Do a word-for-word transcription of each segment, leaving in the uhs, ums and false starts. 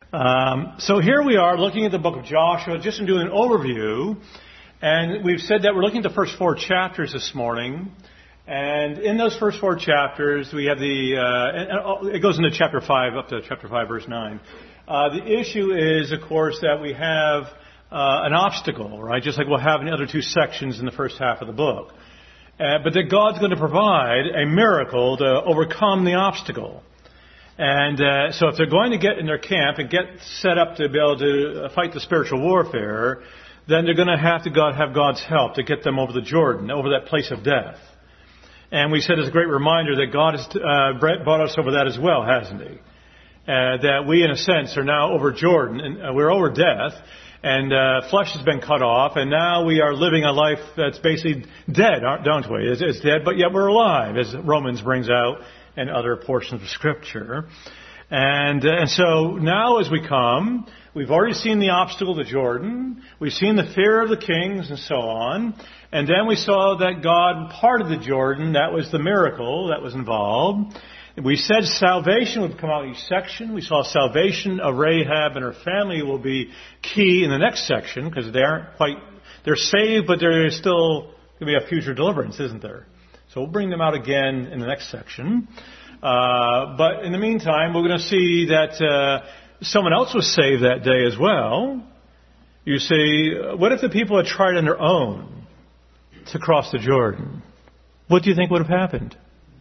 Um, so here we are looking at the book of Joshua, just in doing an overview. And we've said that we're looking at the first four chapters this morning. And in those first four chapters, we have the, uh, it goes into chapter five, up to chapter five, verse nine. Uh, the issue is, of course, that we have uh, an obstacle, right? Just like we'll have in the other two sections in the first half of the book. Uh, but that God's going to provide a miracle to overcome the obstacle. And uh, so if they're going to get in their camp and get set up to be able to fight the spiritual warfare, then they're going to have to God, have God's help to get them over the Jordan, over that place of death. And we said it's a great reminder that God has uh, brought us over that as well, hasn't He? Uh, that we, in a sense, are now over Jordan, and uh, we're over death, and uh, flesh has been cut off, and now we are living a life that's basically dead, don't we? It's, it's dead, but yet we're alive, as Romans brings out, and other portions of Scripture. And, uh, and so now as we come, we've already seen the obstacle to Jordan. We've seen the fear of the kings and so on. And then we saw that God parted the Jordan. That was the miracle that was involved. We said salvation would come out in each section. We saw salvation of Rahab and her family will be key in the next section because they aren't quite, they're saved, but there's still going to be a future deliverance, isn't there? So we'll bring them out again in the next section. Uh, but in the meantime, we're going to see that uh, someone else was saved that day as well. You see, what if the people had tried on their own to cross the Jordan? What do you think would have happened?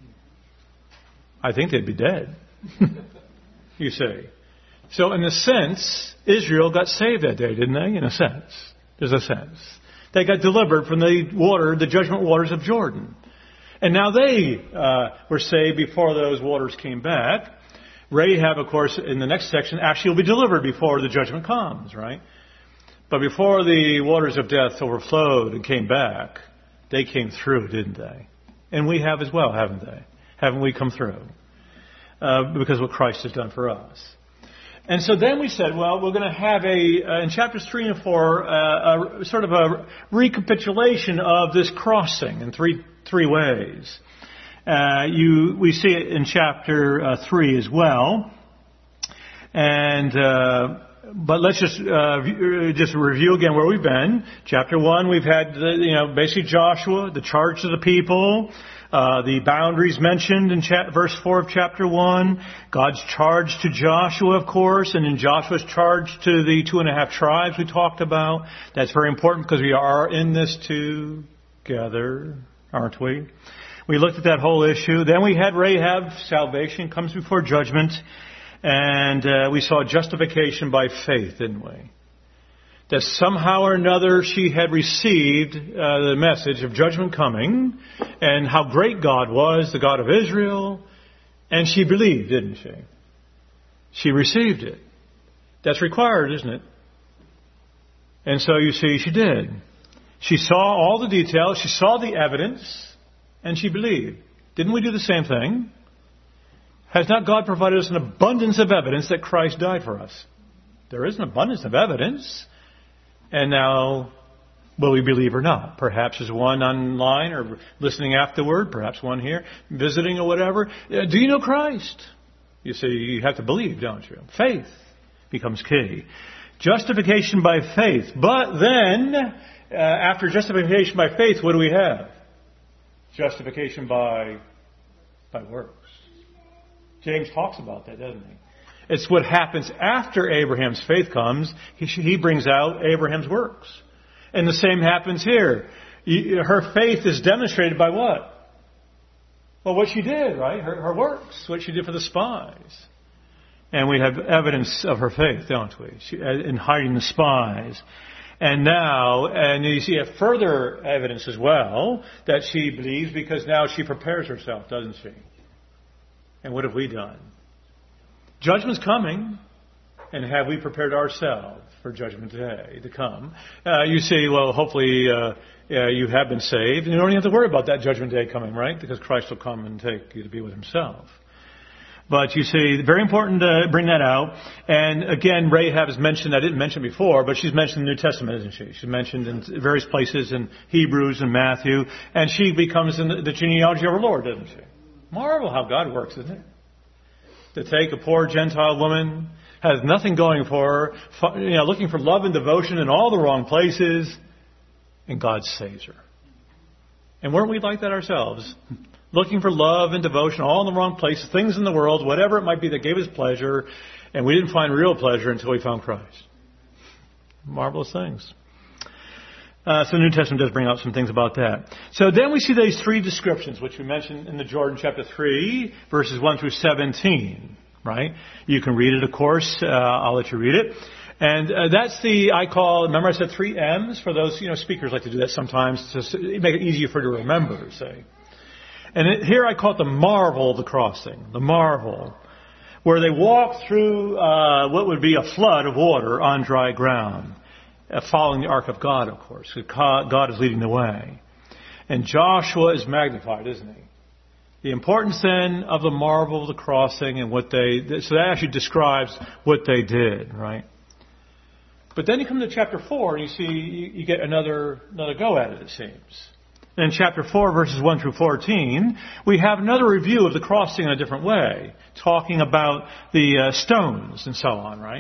I think they'd be dead. You see. So in a sense, Israel got saved that day, didn't they? In a sense. There's a sense. They got delivered from the water, the judgment waters of Jordan. And now they uh, were saved before those waters came back. Rahab, of course, in the next section, actually will be delivered before the judgment comes, right? But before the waters of death overflowed and came back, they came through, didn't they? And we have as well, haven't they? Haven't we come through? Uh, because of what Christ has done for us. And so then we said, well, we're going to have a, uh, in chapters three and four, uh, a sort of a recapitulation of this crossing in three three ways. Uh, you, we see it in chapter uh, three as well. And, uh, but let's just, uh, just review again where we've been. Chapter one, we've had, the, you know, basically Joshua, the charge to the people. Uh, the boundaries mentioned in cha- verse four of chapter one. God's charge to Joshua, of course, and in Joshua's charge to the two and a half tribes we talked about. That's very important because we are in this together, aren't we? We looked at that whole issue. Then we had Rahab, salvation comes before judgment. And uh, we saw justification by faith, didn't we? That somehow or another she had received uh, the message of judgment coming and how great God was, the God of Israel, and she believed, didn't she? She received it. That's required, isn't it? And so you see, she did. She saw all the details, she saw the evidence, and she believed. Didn't we do the same thing? Has not God provided us an abundance of evidence that Christ died for us? There is an abundance of evidence. And now, will we believe or not? Perhaps there's one online or listening afterward, perhaps one here, visiting or whatever. Do you know Christ? You see, you have to believe, don't you? Faith becomes key. Justification by faith. But then, uh, after justification by faith, what do we have? Justification by, by works. James talks about that, doesn't he? It's what happens after Abraham's faith comes. He, he brings out Abraham's works. And the same happens here. Her faith is demonstrated by what? Well, what she did, right? Her, her works, what she did for the spies. And we have evidence of her faith, don't we? She, in hiding the spies. And now, and you see a further evidence as well that she believes because now she prepares herself, doesn't she? And what have we done? Judgment's coming, and have we prepared ourselves for judgment day to come? Uh, you see, well, hopefully uh, uh, you have been saved, and you don't even have to worry about that judgment day coming, right? Because Christ will come and take you to be with Himself. But you see, very important to bring that out. And again, Rahab is mentioned, I didn't mention before, but she's mentioned in the New Testament, isn't she? She's mentioned in various places in Hebrews and Matthew, and she becomes in the genealogy of our Lord, doesn't she? Marvel how God works, isn't it? to take a poor Gentile woman, has nothing going for her, you know, looking for love and devotion in all the wrong places, and God saves her. And weren't we like that ourselves? Looking for love and devotion all in the wrong places, things in the world, whatever it might be that gave us pleasure, and we didn't find real pleasure until we found Christ. Marvelous things. Uh, so the New Testament does bring out some things about that. So then we see these three descriptions, which we mentioned in the Jordan chapter three, verses one through seventeen. Right? You can read it, of course. Uh, I'll let you read it. And uh, that's the, I call, remember I said three M's? For those, you know, speakers like to do that sometimes to make it easier for you to remember, say. And it, here I call it the marvel of the crossing. The marvel. Where they walk through uh, what would be a flood of water on dry ground. Uh, following the ark of God, of course. God is leading the way. And Joshua is magnified, isn't he? The importance then of the marvel of the crossing and what they, so that actually describes what they did, right? But then you come to chapter four and you see, you get another, another go at it, it seems. In chapter four, verses one through fourteen, we have another review of the crossing in a different way, talking about the uh, stones and so on, right?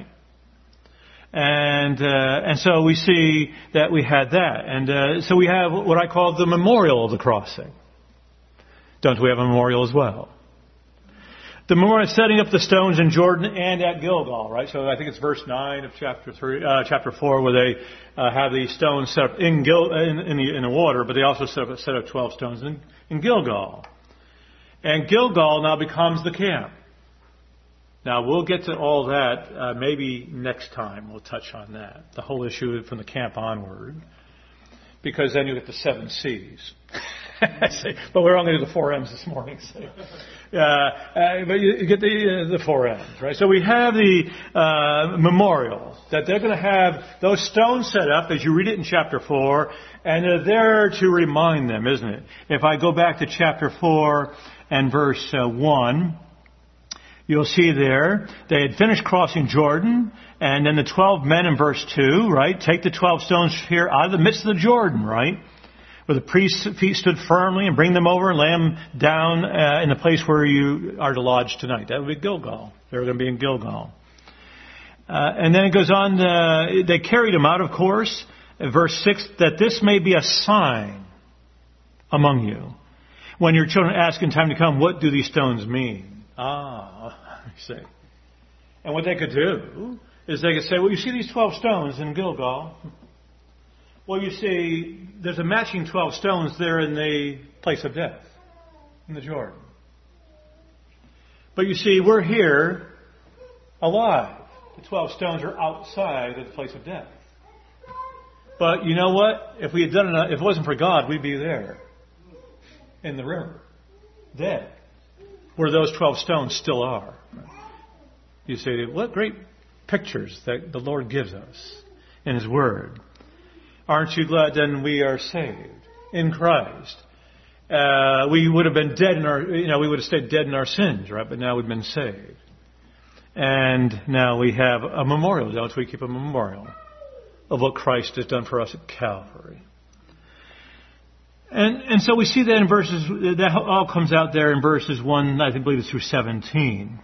And, uh, and so we see that we had that. And, uh, so we have what I call the memorial of the crossing. Don't we have a memorial as well? The memorial is setting up the stones in Jordan and at Gilgal, right? So I think it's verse nine of chapter three, uh, chapter four, where they uh, have these stones set up in Gil, in, in, the, in the water, but they also set up, set up twelve stones in, in Gilgal. And Gilgal now becomes the camp. Now we'll get to all that uh, maybe next time. We'll touch on that, the whole issue from the camp onward, because then you get the seven C's. But we're only to the four M's this morning. So. Uh, uh, but you, you get the uh, the four M's, right? So we have the uh, memorial that they're going to have those stones set up as you read it in chapter four, and they're there to remind them, isn't it? If I go back to chapter four and verse uh, one, you'll see there they had finished crossing Jordan, and then the twelve men in verse two, right? Take the twelve stones here out of the midst of the Jordan, right? Where the priest's feet stood firmly, and bring them over and lay them down uh, in the place where you are to lodge tonight. That would be Gilgal. They were going to be in Gilgal. Uh, and then it goes on, uh, they carried them out, of course, verse six, that this may be a sign among you. When your children ask in time to come, what do these stones mean? Ah, I see. And what they could do is they could say, well, you see these twelve stones in Gilgal? Well, you see, there's a matching twelve stones there in the place of death, in the Jordan. But you see, we're here alive. The twelve stones are outside of the place of death. But you know what? If we had done it, if it wasn't for God, we'd be there, in the river, dead, where those twelve stones still are. You say, what great pictures that the Lord gives us in His Word. Aren't you glad then we are saved in Christ? Uh, we would have been dead in our, you know, we would have stayed dead in our sins, right? But now we've been saved. And now we have a memorial, don't we? Keep a memorial of what Christ has done for us at Calvary. And, and so we see that in verses, that all comes out there in verses one, I think, believe it's through seventeen.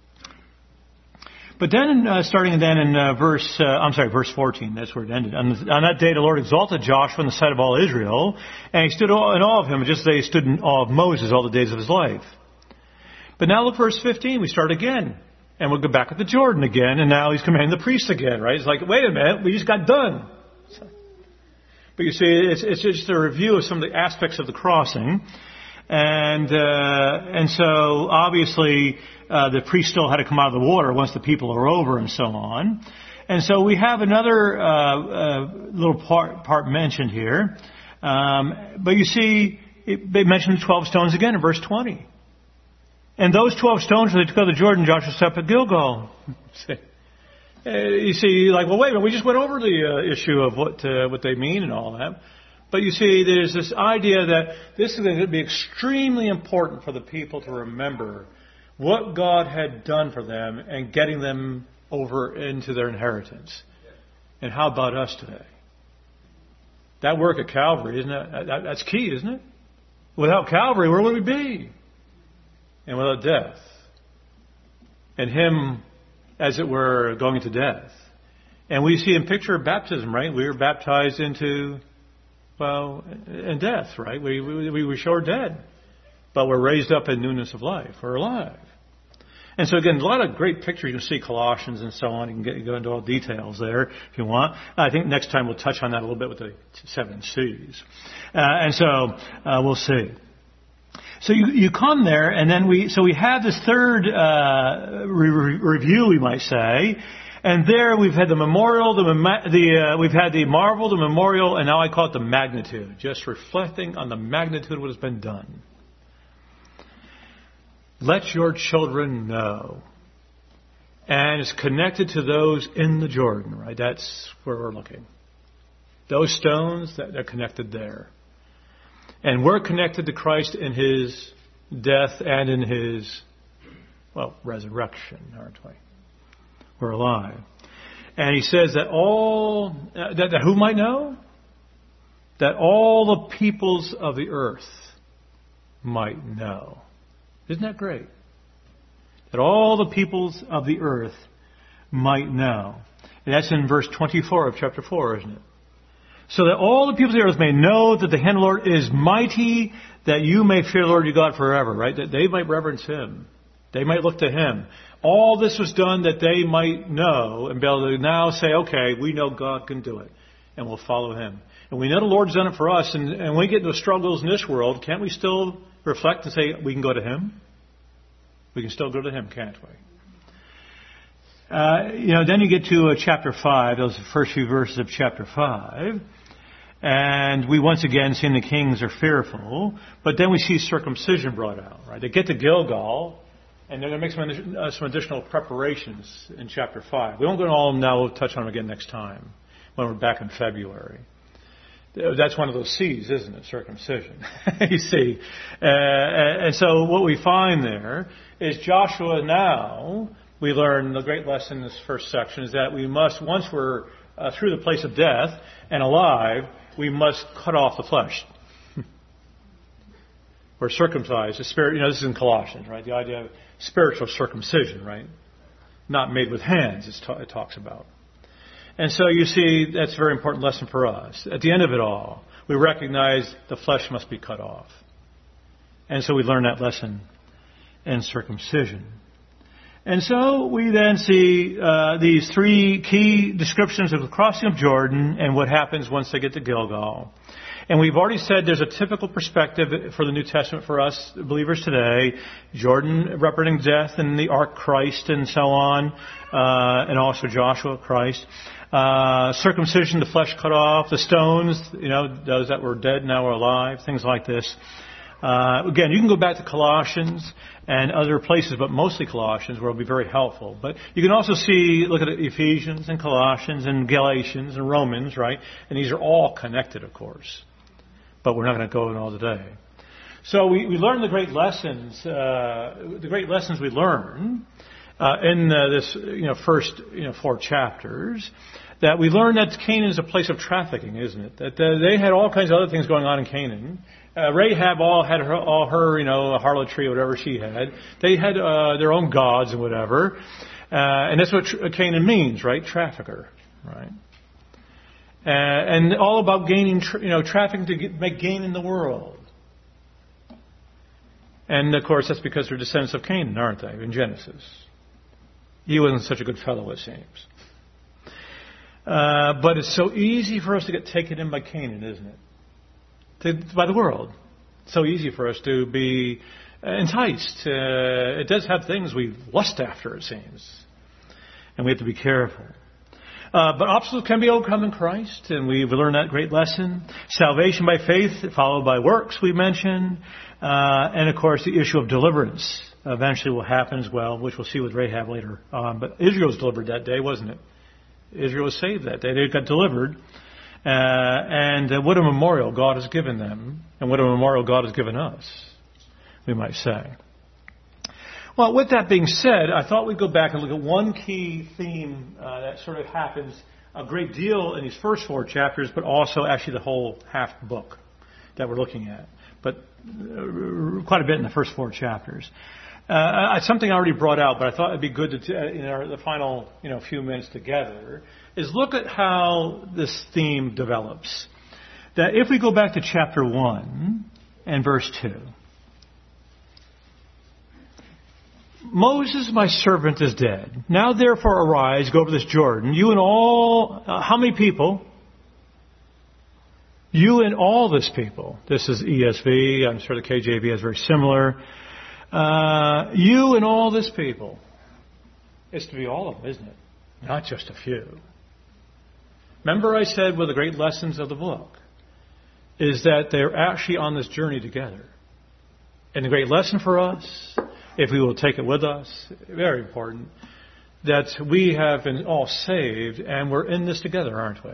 But then, uh, starting then in uh, verse, uh, I'm sorry, verse fourteen, that's where it ended. On, the, on that day, the Lord exalted Joshua in the sight of all Israel, and he stood in awe of him, just as they stood in awe of Moses all the days of his life. But now look, verse fifteen, we start again. And we'll go back at the Jordan again, and now he's commanding the priests again, right? It's like, wait a minute, we just got done. But you see, it's, it's just a review of some of the aspects of the crossing. And uh, and so, obviously, uh, the priest still had to come out of the water once the people are over and so on. And so we have another uh, uh, little part, part mentioned here. Um, but you see, it, they mentioned the twelve stones again in verse twenty. And those twelve stones, when they took out the Jordan, Joshua set up at Gilgal. You see, like, well, wait a minute, we just went over the uh, issue of what uh, what they mean and all that. But you see, there's this idea that this is going to be extremely important for the people to remember what God had done for them and getting them over into their inheritance. And how about us today? That work at Calvary, isn't it? That, that's key, isn't it? Without Calvary, where would we be? And without death. and him, as it were, going to death. And we see in picture of baptism, right? We were baptized into, well, in death, right? We, we, we were sure dead, but we're raised up in newness of life. We're alive. And so again, a lot of great pictures. You can see Colossians and so on. You can get, go into all details there if you want. I think next time we'll touch on that a little bit with the seven C's. Uh, and so uh, we'll see. So you, you come there, and then we so we have this third uh, re- review, we might say. And there we've had the memorial, the, the uh, we've had the marvel, the memorial, and now I call it the magnitude, just reflecting on the magnitude of what has been done. Let your children know. And it's connected to those in the Jordan, right? That's where we're looking. Those stones, that they're connected there. And we're connected to Christ in His death and in His, well, resurrection, aren't we? We're alive. And He says that all, that, that who might know? That all the peoples of the earth might know. Isn't that great? That all the peoples of the earth might know. And that's in verse twenty-four of chapter four, isn't it? So that all the peoples of the earth may know that the hand of the Lord is mighty, that you may fear the Lord your God forever, right? That they might reverence Him. They might look to Him. All this was done that they might know and be able to now say, okay, we know God can do it, and we'll follow Him. And we know the Lord's done it for us, and, and when we get into struggles in this world, can't we still reflect and say we can go to Him? We can still go to Him, can't we? Uh, you know, then you get to uh, chapter five, those first few verses of chapter five. And we once again see the kings are fearful, but then we see circumcision brought out, right? They get to Gilgal, and they're going to make some, uh, some additional preparations in chapter five. We won't go into all of them now. We'll touch on them again next time when we're back in February. That's one of those C's, isn't it? Circumcision. You see. Uh, and so what we find there is Joshua now, we learn the great lesson in this first section is that we must, once we're uh, through the place of death and alive, we must cut off the flesh. We're circumcised. The spirit, you know, this is in Colossians, right? The idea of spiritual circumcision, right? Not made with hands, it's ta- it talks about. And so you see, that's a very important lesson for us. At the end of it all, we recognize the flesh must be cut off. And so we learn that lesson in circumcision. And so we then see uh, these three key descriptions of the crossing of Jordan and what happens once they get to Gilgal. And we've already said there's a typical perspective for the New Testament for us believers today. Jordan representing death and the ark Christ and so on, uh, and also Joshua Christ. Uh, circumcision, the flesh cut off, the stones, you know, those that were dead now are alive, things like this. Uh, again, you can go back to Colossians and other places, but mostly Colossians, where it'll be very helpful. But you can also see, look at Ephesians and Colossians and Galatians and Romans, right? And these are all connected, of course. But we're not going to go in all today. So we, we learn the great lessons, uh, the great lessons we learn uh, in uh, this, you know, first, you know, four chapters. That we learn that Canaan is a place of trafficking, isn't it? That uh, they had all kinds of other things going on in Canaan. Uh, Rahab all had her, all her, you know, harlotry, whatever she had. They had uh, their own gods and whatever. Uh, and that's what tr- Canaan means, right? Trafficker, right? Uh, and all about gaining, tr- you know, trafficking to get, make gain in the world. And of course, that's because they're descendants of Canaan, aren't they? In Genesis, he wasn't such a good fellow, it seems. Uh, but it's so easy for us to get taken in by Canaan, isn't it? To, by the world. It's so easy for us to be enticed. Uh, it does have things we lust after, it seems. And we have to be careful. Uh, but obstacles can be overcome in Christ, and we've learned that great lesson. Salvation by faith, followed by works, we mentioned. Uh, and of course, the issue of deliverance eventually will happen as well, which we'll see with Rahab later on. But Israel was delivered that day, wasn't it? Israel was saved that day. They got delivered. Uh, and uh, what a memorial God has given them. And what a memorial God has given us, we might say. Well, with that being said, I thought we'd go back and look at one key theme uh, that sort of happens a great deal in these first four chapters, but also actually the whole half book that we're looking at. But uh, quite a bit in the first four chapters. Uh, something I already brought out, but I thought it'd be good to, t- in our, the final, you know, few minutes together, is look at how this theme develops. That if we go back to chapter one and verse two, Moses, my servant, is dead. Now therefore arise, go over this Jordan, you and all, uh, how many people? You and all this people. This is E S V. I'm sure the K J V is very similar. Uh, you and all this people. It's to be all of them, isn't it? Not just a few. Remember I said one of the great lessons of the book is that they're actually on this journey together. And the great lesson for us, if we will take it with us, very important, that we have been all saved and we're in this together, aren't we?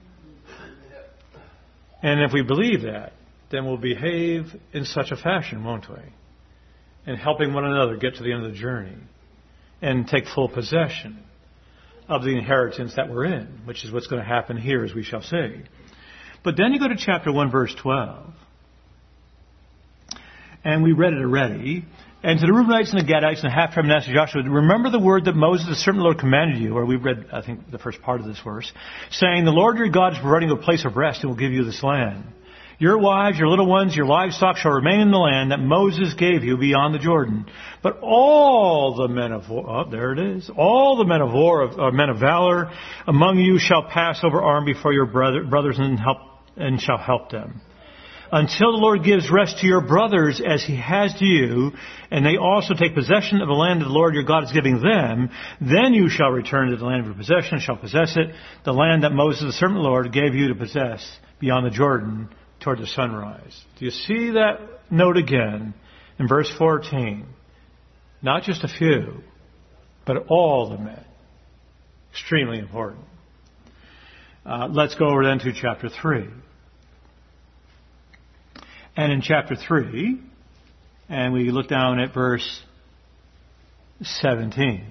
And if we believe that, then we'll behave in such a fashion, won't we? And helping one another get to the end of the journey and take full possession of the inheritance that we're in, which is what's going to happen here, as we shall see. But then you go to chapter one, verse twelve. And we read it already. And to the Reubenites and the Gadites and the half-tribe of Manasseh, Joshua, remember the word that Moses, the servant of the Lord, commanded you, or we read, I think, the first part of this verse, saying, the Lord your God is providing you a place of rest and will give you this land. Your wives, your little ones, your livestock shall remain in the land that Moses gave you beyond the Jordan. But all the men of war, oh, there it is, all the men of war, uh, men of valor among you shall pass over armed before your brother, brothers and help, and shall help them. Until the Lord gives rest to your brothers as he has to you, and they also take possession of the land that the Lord your God is giving them, then you shall return to the land of your possession and shall possess it, the land that Moses, the servant of the Lord, gave you to possess beyond the Jordan toward the sunrise. Do you see that note again in verse fourteen? Not just a few, but all the men. Extremely important. Uh, let's go over then to chapter three. And in chapter three, and we look down at verse seventeen.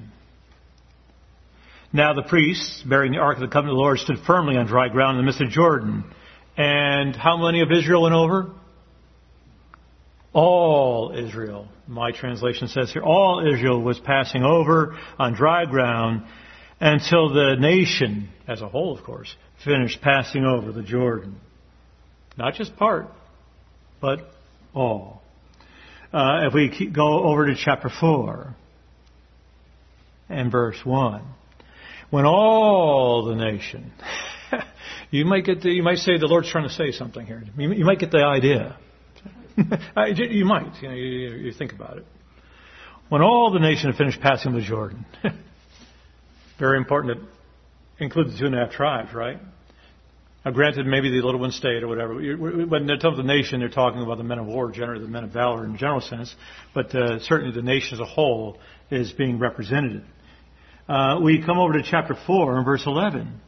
Now the priests, bearing the ark of the covenant of the Lord, stood firmly on dry ground in the midst of Jordan. And how many of Israel went over? All Israel. My translation says here, all Israel was passing over on dry ground until the nation, as a whole, of course, finished passing over the Jordan. Not just part, but all. Uh, if we keep, go over to chapter four and verse one. When all the nation... You might get the, you might say the Lord's trying to say something here. You, you might get the idea. You might. You know, you, you think about it. When all the nation had finished passing the Jordan. Very important to include the two and a half tribes, right? Now, granted, maybe the little one stayed or whatever. When they're talking about the nation, they're talking about the men of war, generally the men of valor in a general sense. But uh, certainly the nation as a whole is being represented. Uh, we come over to chapter four and verse eleven.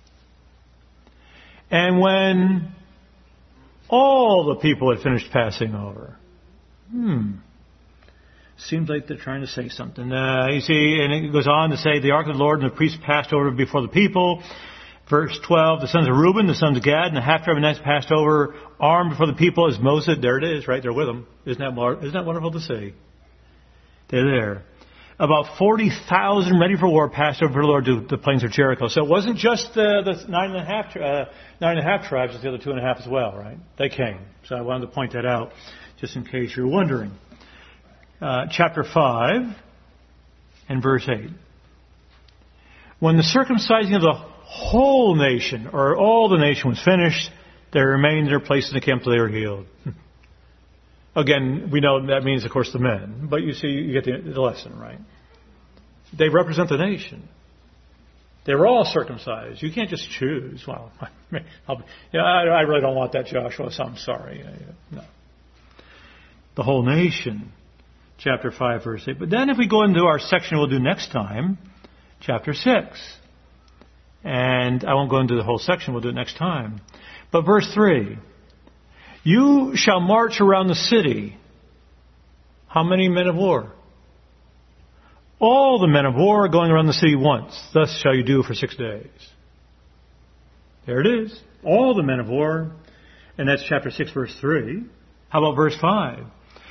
And when all the people had finished passing over, hmm, seems like they're trying to say something. Uh, you see, and it goes on to say, the ark of the Lord and the priests passed over before the people. Verse twelve, the sons of Reuben, the sons of Gad, and the half-tribe of Manasseh passed over, armed before the people as Moses. There it is, right? They're with them. Isn't that, isn't that wonderful to see? They're there. About forty thousand ready for war passed over the Lord to the plains of Jericho. So it wasn't just uh, the nine and a half, uh, nine and a half tribes, it's the other two and a half as well, right? They came. So I wanted to point that out, just in case you're wondering. Uh, chapter five and verse eight. When the circumcising of the whole nation, or all the nation, was finished, they remained in their place in the camp till they were healed. Again, we know that means, of course, the men. But you see, you get the, the lesson, right? They represent the nation. They were all circumcised. You can't just choose. Well, I'll, yeah, I, I really don't want that, Joshua, so I'm sorry. No. The whole nation. Chapter five, verse eight. But then if we go into our section we'll do next time, chapter six. And I won't go into the whole section. We'll do it next time. But verse three. You shall march around the city. How many men of war? All the men of war are going around the city once. Thus shall you do for six days. There it is. All the men of war. And that's chapter six, verse three. How about verse five?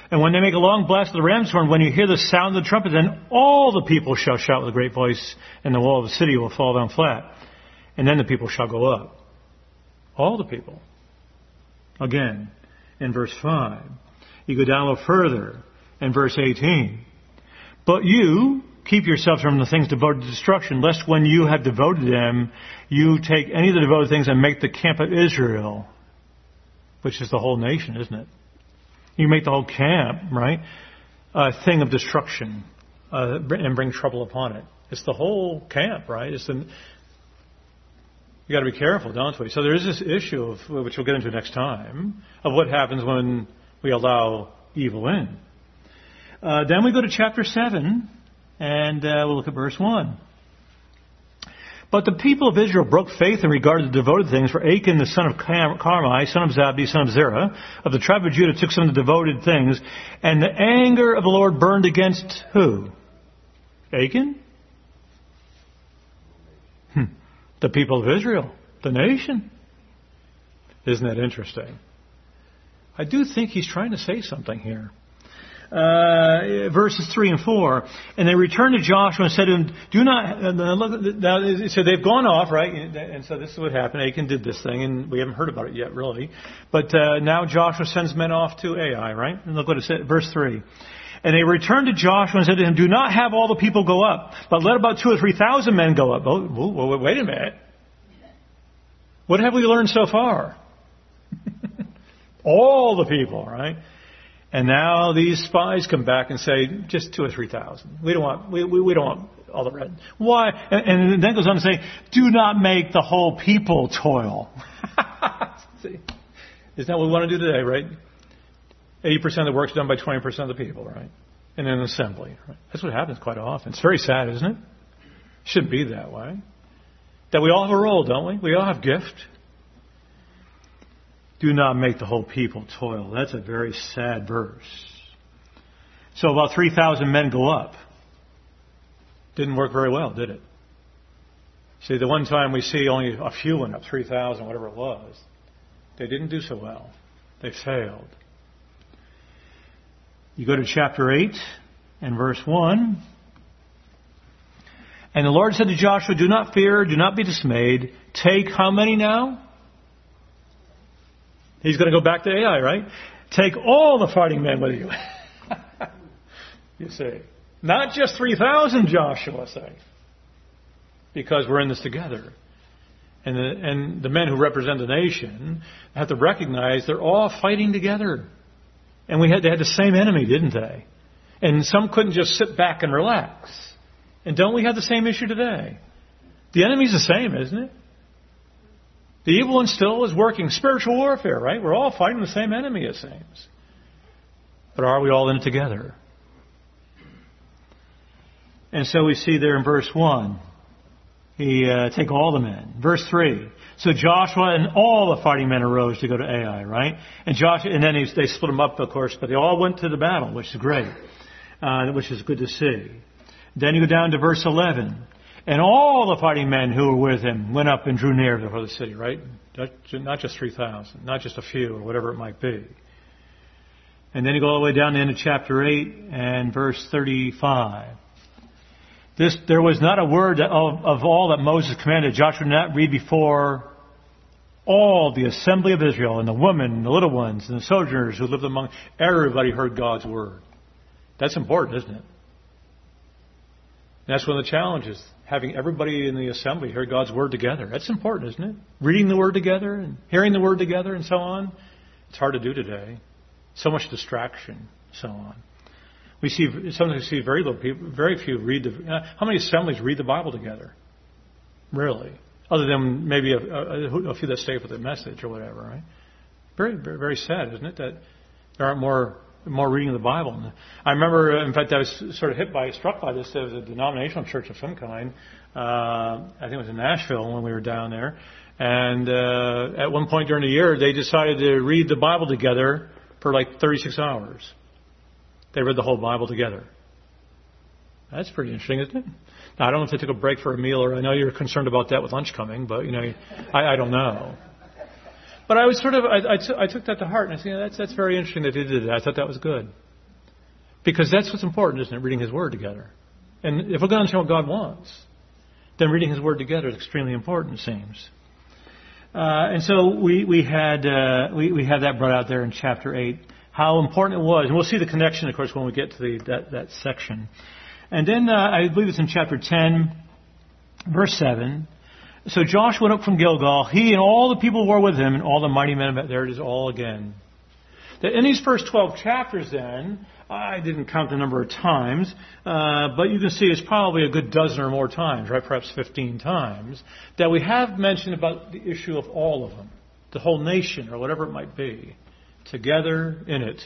And when they make a long blast of the ram's horn, when you hear the sound of the trumpet, then all the people shall shout with a great voice, and the wall of the city will fall down flat. And then the people shall go up. All the people. Again, in verse five. You go down a little further, in verse eighteen. But you keep yourselves from the things devoted to destruction, lest when you have devoted them, you take any of the devoted things and make the camp of Israel, which is the whole nation, isn't it? You make the whole camp, right, a thing of destruction uh, and bring trouble upon it. It's the whole camp, right? It's the, you got to be careful, don't we? So there is this issue, of, which we'll get into next time, of what happens when we allow evil in. Uh, then we go to chapter seven, and uh, we'll look at verse one. But the people of Israel broke faith in regard to the devoted things, for Achan, the son of Carmi, son of Zabdi, son of Zerah, of the tribe of Judah, took some of the devoted things, and the anger of the Lord burned against who? Achan? Hmm. The people of Israel, the nation. Isn't that interesting? I do think he's trying to say something here. Uh, verses three and four. And they returned to Joshua and said to him, do not, uh, look, now, so they've gone off, right? And so this is what happened. Achan did this thing, and we haven't heard about it yet, really. But uh, now Joshua sends men off to Ai, right? And look what it said, verse three. And they returned to Joshua and said to him, do not have all the people go up, but let about two or three thousand men go up. Oh, well, wait a minute. What have we learned so far? All the people, right? And now these spies come back and say, just two or three thousand. We don't want, we, we, we don't want all the red. Why? And, and then it goes on to say, do not make the whole people toil. See? Isn't that what we want to do today, right? eighty percent of the work's done by twenty percent of the people, right? In an assembly, right? That's what happens quite often. It's very sad, isn't it? It shouldn't be that way. That we all have a role, don't we? We all have gift. Do not make the whole people toil. That's a very sad verse. So about three thousand men go up. Didn't work very well, did it? See, the one time we see only a few went up, three thousand, whatever it was. They didn't do so well. They failed. You go to chapter eight and verse one. And the Lord said to Joshua, do not fear, do not be dismayed. Take how many now? He's going to go back to Ai, right? Take all the fighting men with you. You see. Not just three thousand, Joshua say. Because we're in this together. And the, and the men who represent the nation have to recognize they're all fighting together. And we had, they had the same enemy, didn't they? And some couldn't just sit back and relax. And don't we have the same issue today? The enemy's the same, isn't it? The evil one still is working. Spiritual warfare, right? We're all fighting the same enemy, it seems. But are we all in it together? And so we see there in verse one, he uh, take all the men. Verse three, so Joshua and all the fighting men arose to go to Ai, right? And Joshua, and then he, they split them up, of course, but they all went to the battle, which is great, uh, which is good to see. Then you go down to verse eleven. And all the fighting men who were with him went up and drew near before the city, right? Not just three thousand, not just a few or whatever it might be. And then you go all the way down to the end of chapter eight and verse thirty-five. This, there was not a word of, of all that Moses commanded. Joshua did not read before all the assembly of Israel, and the women, and the little ones, and the sojourners who lived among. Everybody heard God's word. That's important, isn't it? That's one of the challenges, having everybody in the assembly hear God's word together. That's important, isn't it? Reading the word together and hearing the word together and so on. It's hard to do today. So much distraction, so on. We see sometimes we see very little people, very few read the. Uh, how many assemblies read the Bible together? Really, other than maybe a, a, a few that stay with the message or whatever, right? Very, very, very sad, isn't it, that there aren't more. more reading of the Bible. I remember, in fact, I was sort of hit by, struck by this. There was a denominational church of some kind. Uh, I think it was in Nashville when we were down there. And uh, at one point during the year, they decided to read the Bible together for like thirty-six hours. They read the whole Bible together. That's pretty interesting, isn't it? Now, I don't know if they took a break for a meal, or I know you're concerned about that with lunch coming, but, you know, I, I don't know. But I was sort of, I, I, t- I took that to heart, and I said, yeah, that's, that's very interesting that they did that. I thought that was good. Because that's what's important, isn't it? Reading His Word together. And if we're going to understand what God wants, then reading His Word together is extremely important, it seems. Uh, and so we, we had uh, we, we had that brought out there in chapter eight, how important it was. And we'll see the connection, of course, when we get to the, that, that section. And then uh, I believe it's in chapter ten, verse seven. So Joshua went up from Gilgal, he and all the people who were with him, and all the mighty men of it. There it is all again. That in these first twelve chapters then, I didn't count the number of times, uh, but you can see it's probably a good dozen or more times, right? Perhaps fifteen times, that we have mentioned about the issue of all of them, the whole nation or whatever it might be, together in it.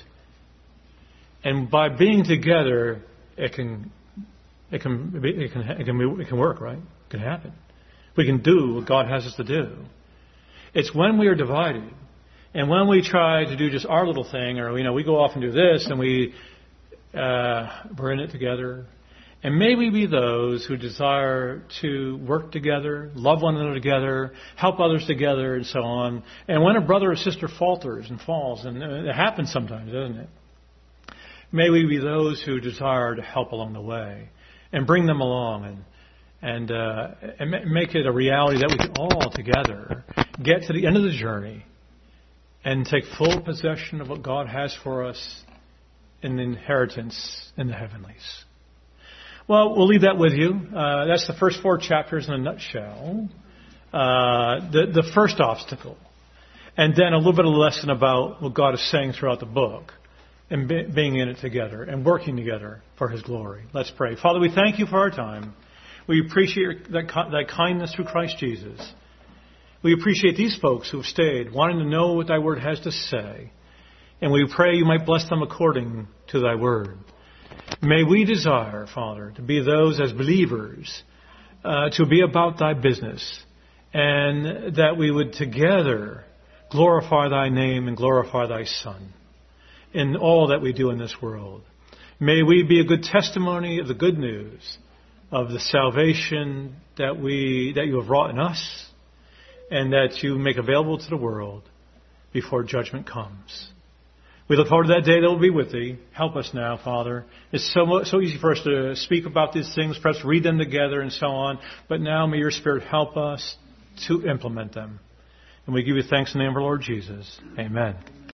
And by being together, it can, it can, it can, it can, be, it can work, right? It can happen. We can do what God has us to do. It's when we are divided, and when we try to do just our little thing, or you know, we go off and do this, and we uh, we're in it together. And may we be those who desire to work together, love one another together, help others together, and so on. And when a brother or sister falters and falls, and it happens sometimes, doesn't it? May we be those who desire to help along the way and bring them along and and, uh, and make it a reality that we can all together get to the end of the journey and take full possession of what God has for us in the inheritance in the heavenlies. Well, we'll leave that with you. Uh, that's the first four chapters in a nutshell. Uh, the, the first obstacle. And then a little bit of a lesson about what God is saying throughout the book and be, being in it together and working together for His glory. Let's pray. Father, we thank You for our time. We appreciate that, that kindness through Christ Jesus. We appreciate these folks who have stayed, wanting to know what Thy Word has to say. And we pray You might bless them according to Thy Word. May we desire, Father, to be those as believers, uh, to be about Thy business, and that we would together glorify Thy name and glorify Thy Son in all that we do in this world. May we be a good testimony of the good news of the salvation that we that You have wrought in us, and that You make available to the world before judgment comes. We look forward to that day that will be with Thee. Help us now, Father. It's so much, so easy for us to speak about these things, perhaps read them together and so on. But now may Your Spirit help us to implement them. And we give You thanks in the name of our Lord Jesus. Amen.